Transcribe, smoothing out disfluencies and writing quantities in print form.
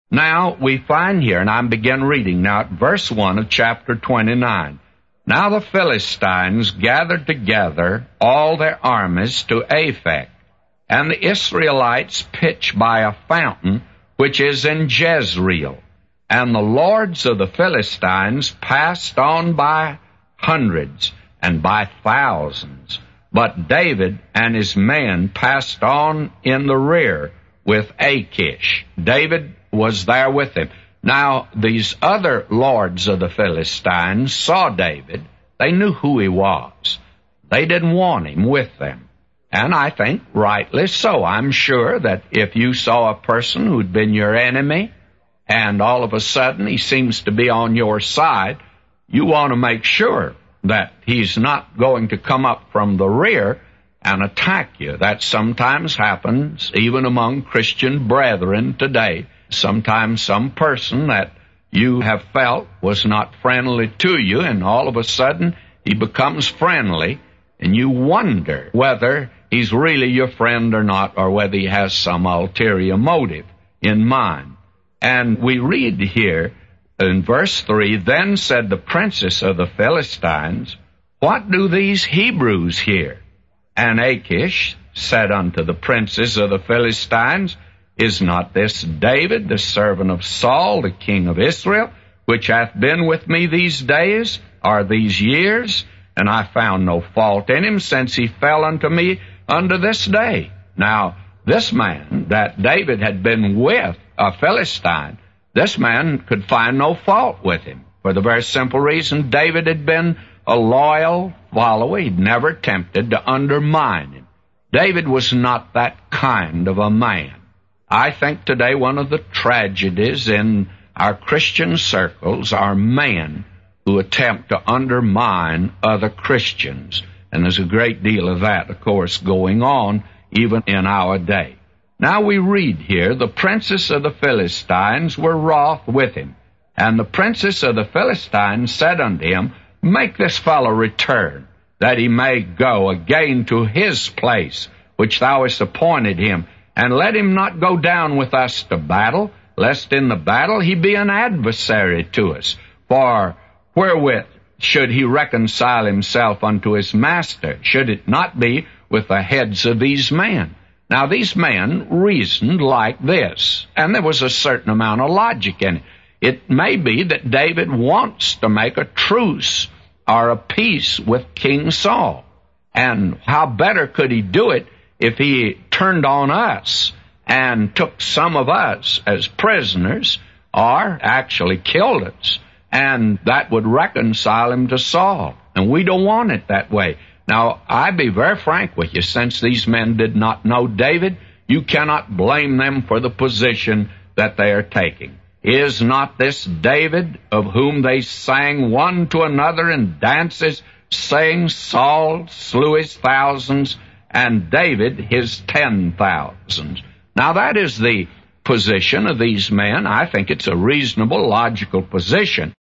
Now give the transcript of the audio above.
Now we find here, and I begin reading now at verse 1 of chapter 29. Now the Philistines gathered together all their armies to Aphek, and the Israelites pitched by a fountain which is in Jezreel. And the lords of the Philistines passed on by hundreds and by thousands. But David and his men passed on in the rear with Achish. David was there with him. Now, these other lords of the Philistines saw David. They knew who he was. They didn't want him with them. And I think rightly so. I'm sure that if you saw a person who'd been your enemy, and all of a sudden he seems to be on your side, you want to make sure that he's not going to come up from the rear and attack you. That sometimes happens even among Christian brethren today. Sometimes some person that you have felt was not friendly to you, and all of a sudden he becomes friendly, and you wonder whether he's really your friend or not, or whether he has some ulterior motive in mind. And we read here in verse 3, Then said the princes of the Philistines, What do these Hebrews here? And Achish said unto the princes of the Philistines, Is not this David, the servant of Saul, the king of Israel, which hath been with me these days, or these years? And I found no fault in him, since he fell unto me unto this day. Now, this man that David had been with, a Philistine, this man could find no fault with him, for the very simple reason David had been a loyal follower. He'd never attempted to undermine him. David was not that kind of a man. I think today one of the tragedies in our Christian circles are men who attempt to undermine other Christians. And there's a great deal of that, of course, going on even in our day. Now we read here, the princes of the Philistines were wroth with him. And the princes of the Philistines said unto him, Make this fellow return, that he may go again to his place, which thou hast appointed him, and let him not go down with us to battle, lest in the battle he be an adversary to us. For wherewith should he reconcile himself unto his master? Should it not be with the heads of these men? Now these men reasoned like this, and there was a certain amount of logic in it. It may be that David wants to make a truce or a peace with King Saul. And how better could he do it if he turned on us and took some of us as prisoners, or actually killed us, and that would reconcile him to Saul. And we don't want it that way. Now, I be very frank with you, since these men did not know David, you cannot blame them for the position that they are taking. Is not this David, of whom they sang one to another in dances, saying, Saul slew his thousands, and David his 10,000s. Now that is the position of these men. I think it's a reasonable, logical position.